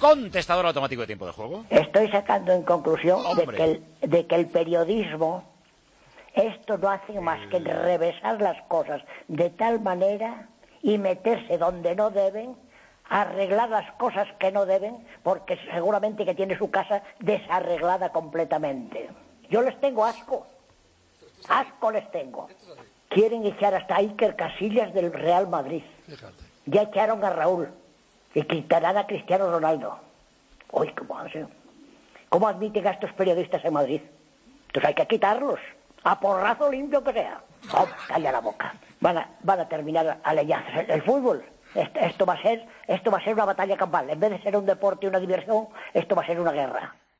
contestador automático de tiempo de juego. Estoy sacando en conclusión Hombre. de que el periodismo, esto no hace más que revesar las cosas de tal manera y meterse donde no deben, arreglar las cosas que no deben, porque seguramente que tiene su casa desarreglada completamente. Yo les tengo asco les tengo. Quieren echar hasta Iker Casillas del Real Madrid. Ya echaron a Raúl y quitarán a Cristiano Ronaldo. Uy, ¿cómo admiten a estos periodistas en Madrid? Entonces hay que quitarlos, a porrazo limpio que sea. Oh, calla la boca. Van a terminar a leñazos. El fútbol, esto va a ser una batalla campal. En vez de ser un deporte y una diversión, esto va a ser una guerra.